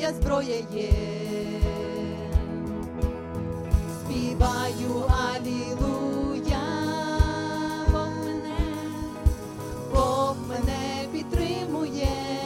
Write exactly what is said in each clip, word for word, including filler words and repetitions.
моя зброя є. Співаю алілуя, Бог мене, Бог мене підтримує.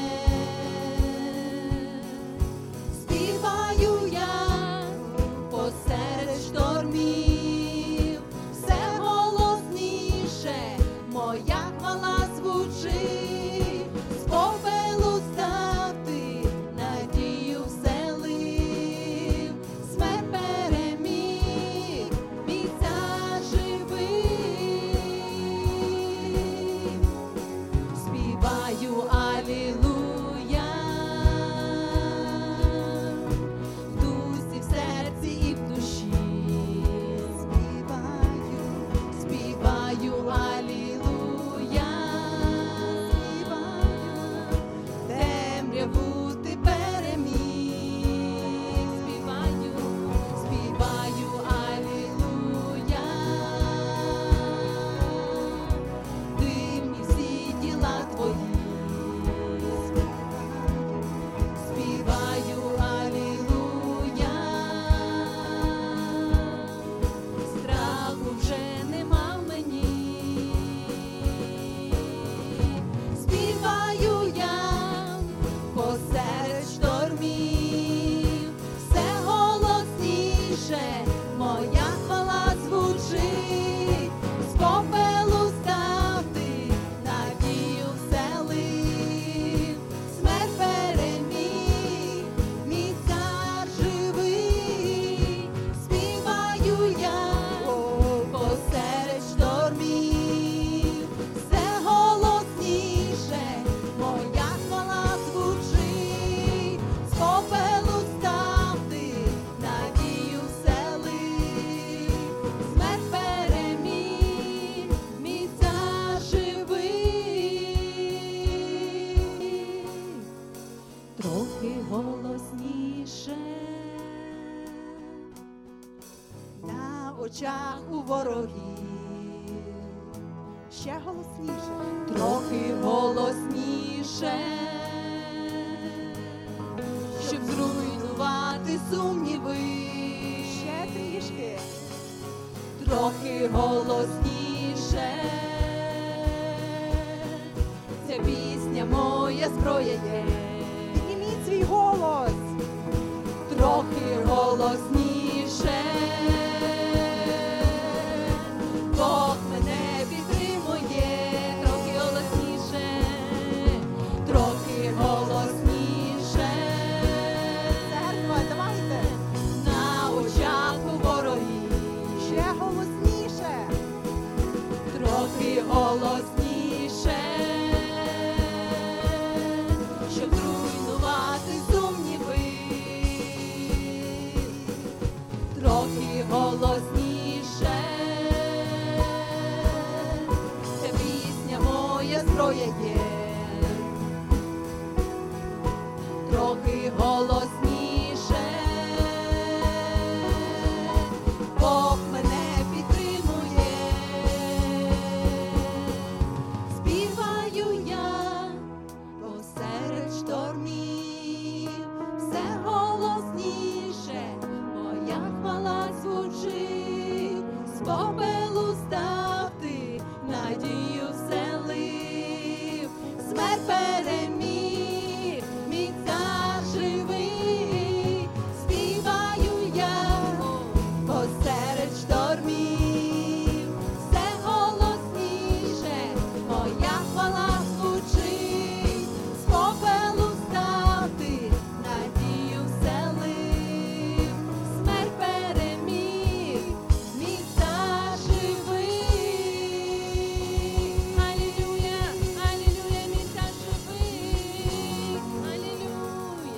Співаю я посеред штормів, все голосніше моя хвала звучить. З попелу став ти, надію вселив, смерть переміг, мій цар живий. Співаю алілуя, в дусі, в серці і в душі. Співаю, співаю алілуя, співаю, темряву ти переміг. Співаю, співаю алілуя, дивні всі діла твої. Співаю алілуя, страху вже нема в мені. Співаю я посеред штормів, все голосніше моя хвала звучить. З попелу став ти, надію вселив, смерть переміг, мій цар живий. Співаю я посеред штормів, все голосніше моя хвала звучить. З попелу став ти, надію вселив, смерть переміг, мій цар живий. Трохи голосніше на очах у ворогів, Ще голосніше. трохи голосніше, щоб зруйнувати сумніви. Ще трішки. Трохи голосніше, ця пісня моя зброя є. Підніміть свій голос. Трохи голосніше,